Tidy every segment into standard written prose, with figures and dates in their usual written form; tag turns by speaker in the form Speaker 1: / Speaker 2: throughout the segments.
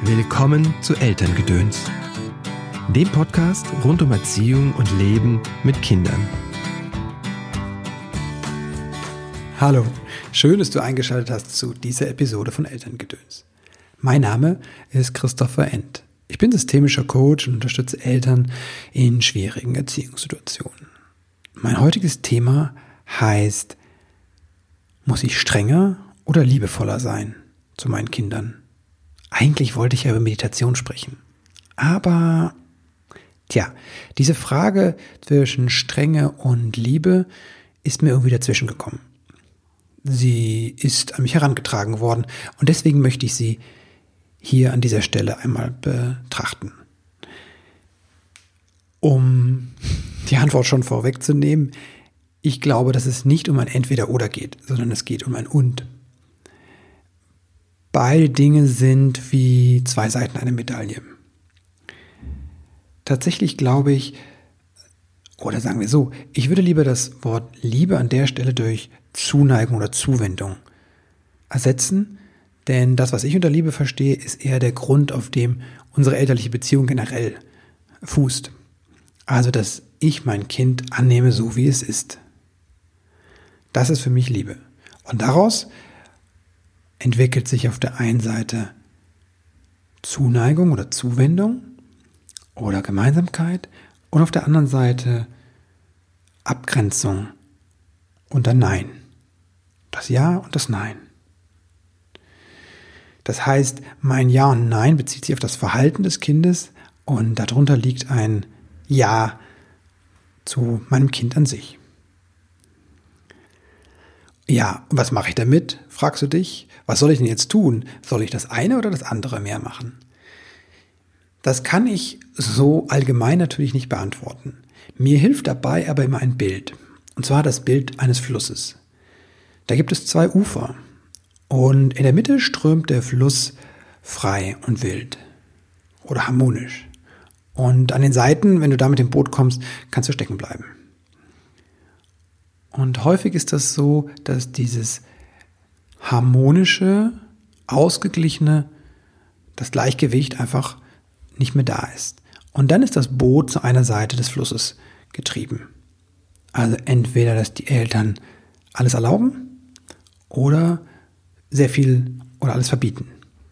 Speaker 1: Willkommen zu Elterngedöns, dem Podcast rund um Erziehung und Leben mit Kindern.
Speaker 2: Hallo, schön, dass du eingeschaltet hast zu dieser Episode von Elterngedöns. Mein Name ist Christopher End. Ich bin systemischer Coach und unterstütze Eltern in schwierigen Erziehungssituationen. Mein heutiges Thema heißt: Muss ich strenger oder liebevoller sein zu meinen Kindern? Eigentlich wollte ich ja über Meditation sprechen. Aber, diese Frage zwischen Strenge und Liebe ist mir irgendwie dazwischen gekommen. Sie ist an mich herangetragen worden und deswegen möchte ich sie hier an dieser Stelle einmal betrachten. Um die Antwort schon vorwegzunehmen, ich glaube, dass es nicht um ein Entweder-Oder geht, sondern es geht um ein Und. Beide Dinge sind wie zwei Seiten einer Medaille. Tatsächlich glaube ich, oder sagen wir so, ich würde lieber das Wort Liebe an der Stelle durch Zuneigung oder Zuwendung ersetzen, denn das, was ich unter Liebe verstehe, ist eher der Grund, auf dem unsere elterliche Beziehung generell fußt. Also, dass ich mein Kind annehme, so wie es ist. Das ist für mich Liebe. Und daraus entwickelt sich auf der einen Seite Zuneigung oder Zuwendung oder Gemeinsamkeit und auf der anderen Seite Abgrenzung und dann Nein. Das Ja und das Nein. Das heißt, mein Ja und Nein bezieht sich auf das Verhalten des Kindes und darunter liegt ein Ja zu meinem Kind an sich. Ja, und was mache ich damit, fragst du dich? Was soll ich denn jetzt tun? Soll ich das eine oder das andere mehr machen? Das kann ich so allgemein natürlich nicht beantworten. Mir hilft dabei aber immer ein Bild. Und zwar das Bild eines Flusses. Da gibt es zwei Ufer. Und in der Mitte strömt der Fluss frei und wild. Oder harmonisch. Und an den Seiten, wenn du da mit dem Boot kommst, kannst du stecken bleiben. Und häufig ist das so, dass dieses harmonische, ausgeglichene, das Gleichgewicht einfach nicht mehr da ist. Und dann ist das Boot zu einer Seite des Flusses getrieben. Also entweder, dass die Eltern alles erlauben oder sehr viel oder alles verbieten.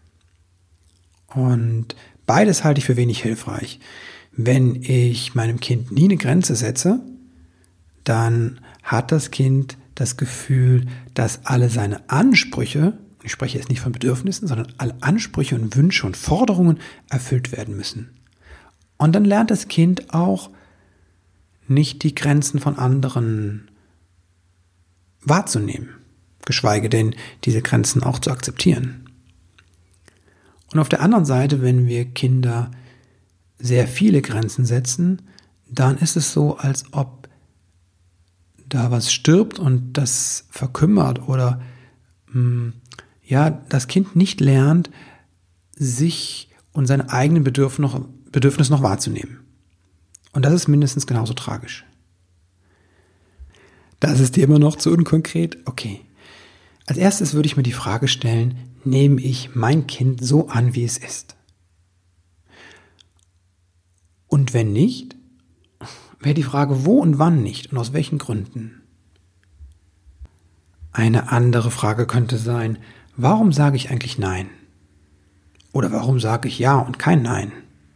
Speaker 2: Und beides halte ich für wenig hilfreich. Wenn ich meinem Kind nie eine Grenze setze, dann hat das Kind das Gefühl, dass alle seine Ansprüche, ich spreche jetzt nicht von Bedürfnissen, sondern alle Ansprüche und Wünsche und Forderungen erfüllt werden müssen. Und dann lernt das Kind auch nicht die Grenzen von anderen wahrzunehmen, geschweige denn diese Grenzen auch zu akzeptieren. Und auf der anderen Seite, wenn wir Kinder sehr viele Grenzen setzen, dann ist es so, als ob da was stirbt und das verkümmert oder das Kind nicht lernt, sich und seine eigenen Bedürfnisse noch wahrzunehmen. Und das ist mindestens genauso tragisch. Das ist dir immer noch zu unkonkret? Okay. Als erstes würde ich mir die Frage stellen, nehme ich mein Kind so an, wie es ist? Und wenn nicht, wäre die Frage, wo und wann nicht und aus welchen Gründen? Eine andere Frage könnte sein, warum sage ich eigentlich Nein? Oder warum sage ich Ja und kein Nein?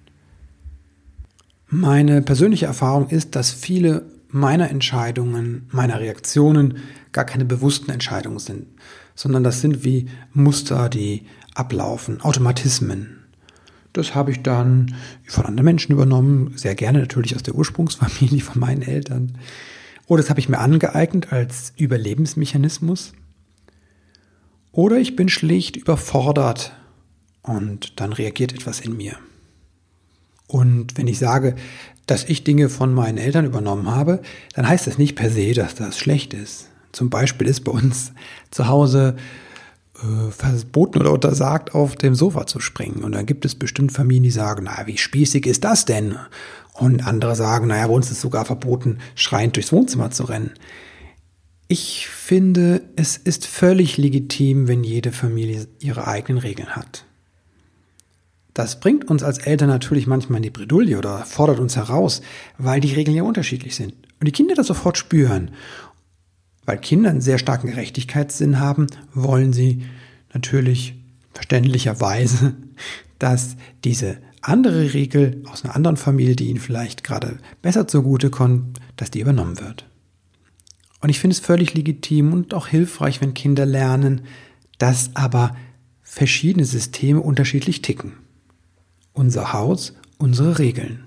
Speaker 2: Meine persönliche Erfahrung ist, dass viele meiner Entscheidungen, meiner Reaktionen gar keine bewussten Entscheidungen sind, sondern das sind wie Muster, die ablaufen, Automatismen. Das habe ich dann von anderen Menschen übernommen, sehr gerne natürlich aus der Ursprungsfamilie von meinen Eltern. Oder das habe ich mir angeeignet als Überlebensmechanismus. Oder ich bin schlicht überfordert und dann reagiert etwas in mir. Und wenn ich sage, dass ich Dinge von meinen Eltern übernommen habe, dann heißt das nicht per se, dass das schlecht ist. Zum Beispiel ist bei uns zu Hause verboten oder untersagt, auf dem Sofa zu springen. Und dann gibt es bestimmt Familien, die sagen, na, wie spießig ist das denn? Und andere sagen, naja, bei uns ist es sogar verboten, schreiend durchs Wohnzimmer zu rennen. Ich finde, es ist völlig legitim, wenn jede Familie ihre eigenen Regeln hat. Das bringt uns als Eltern natürlich manchmal in die Bredouille oder fordert uns heraus, weil die Regeln ja unterschiedlich sind. Und die Kinder das sofort spüren. Weil Kinder einen sehr starken Gerechtigkeitssinn haben, wollen sie natürlich verständlicherweise, dass diese andere Regel aus einer anderen Familie, die ihnen vielleicht gerade besser zugutekommt, dass die übernommen wird. Und ich finde es völlig legitim und auch hilfreich, wenn Kinder lernen, dass aber verschiedene Systeme unterschiedlich ticken. Unser Haus, unsere Regeln.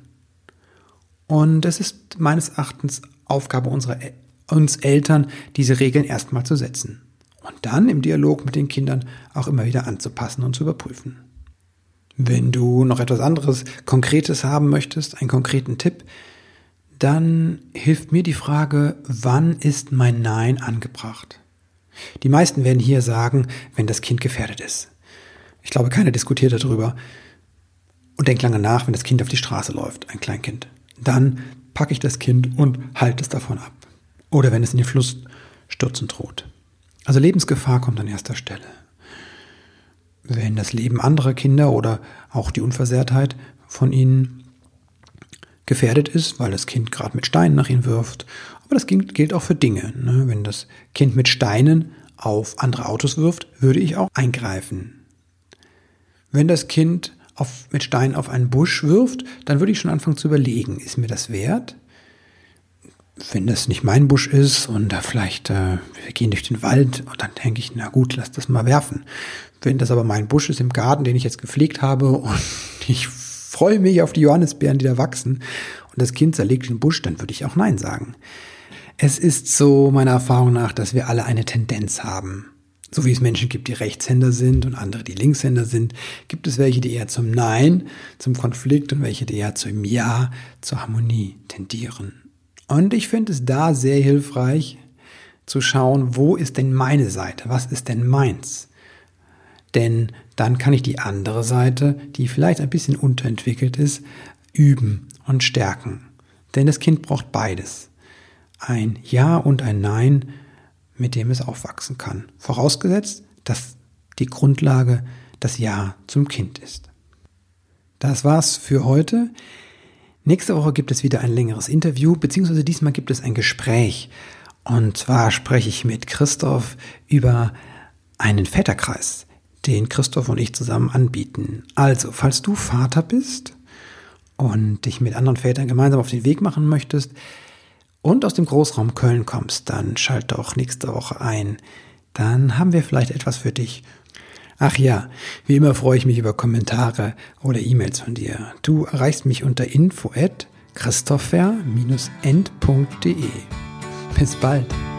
Speaker 2: Und es ist meines Erachtens Aufgabe uns Eltern, diese Regeln erstmal zu setzen. Und dann im Dialog mit den Kindern auch immer wieder anzupassen und zu überprüfen. Wenn du noch etwas anderes Konkretes haben möchtest, einen konkreten Tipp, dann hilft mir die Frage, wann ist mein Nein angebracht? Die meisten werden hier sagen, wenn das Kind gefährdet ist. Ich glaube, keiner diskutiert darüber und denkt lange nach, wenn das Kind auf die Straße läuft, ein Kleinkind. Dann packe ich das Kind und halte es davon ab. Oder wenn es in den Fluss stürzen droht. Also Lebensgefahr kommt an erster Stelle. Wenn das Leben anderer Kinder oder auch die Unversehrtheit von ihnen gefährdet ist, weil das Kind gerade mit Steinen nach ihnen wirft. Aber das gilt auch für Dinge. Wenn das Kind mit Steinen auf andere Autos wirft, würde ich auch eingreifen. Wenn das Kind mit Steinen auf einen Busch wirft, dann würde ich schon anfangen zu überlegen, ist mir das wert? Wenn das nicht mein Busch ist und da vielleicht wir gehen durch den Wald, und dann denke ich, na gut, lass das mal werfen. Wenn das aber mein Busch ist im Garten, den ich jetzt gepflegt habe und ich freue mich auf die Johannisbeeren, die da wachsen und das Kind zerlegt den Busch, dann würde ich auch Nein sagen. Es ist so meiner Erfahrung nach, dass wir alle eine Tendenz haben. So wie es Menschen gibt, die Rechtshänder sind und andere, die Linkshänder sind, gibt es welche, die eher zum Nein, zum Konflikt und welche, die eher zum Ja, zur Harmonie tendieren. Und ich finde es da sehr hilfreich zu schauen, wo ist denn meine Seite, was ist denn meins? Denn dann kann ich die andere Seite, die vielleicht ein bisschen unterentwickelt ist, üben und stärken. Denn das Kind braucht beides. Ein Ja und ein Nein, mit dem es aufwachsen kann. Vorausgesetzt, dass die Grundlage das Ja zum Kind ist. Das war's für heute. Nächste Woche gibt es wieder ein längeres Interview, beziehungsweise diesmal gibt es ein Gespräch. Und zwar spreche ich mit Christoph über einen Väterkreis, den Christoph und ich zusammen anbieten. Also, falls du Vater bist und dich mit anderen Vätern gemeinsam auf den Weg machen möchtest und aus dem Großraum Köln kommst, dann schalt doch nächste Woche ein. Dann haben wir vielleicht etwas für dich. Ach ja, wie immer freue ich mich über Kommentare oder E-Mails von dir. Du erreichst mich unter info@christopher-end.de. Bis bald.